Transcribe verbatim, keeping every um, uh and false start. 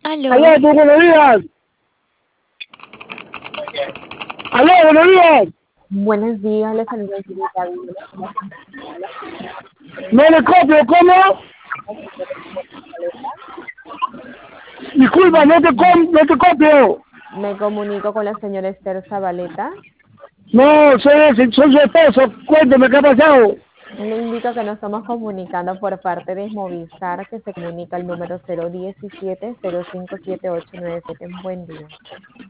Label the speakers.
Speaker 1: Aló,
Speaker 2: Aló, pues, buenos días. Aló, buenos días.
Speaker 3: Buenos días, les saluda Julieta Vila.
Speaker 2: No le copio, ¿cómo? Disculpa, no te, com no te copio.
Speaker 3: Me comunico con la señora Esther Zabaleta.
Speaker 2: No, soy, ese, soy su esposo. Cuénteme, ¿qué ha pasado?
Speaker 3: Le indico que nos estamos comunicando por parte de Movistar, que se comunica al número cero uno siete, cero cinco siete ocho nueve siete. Buen día.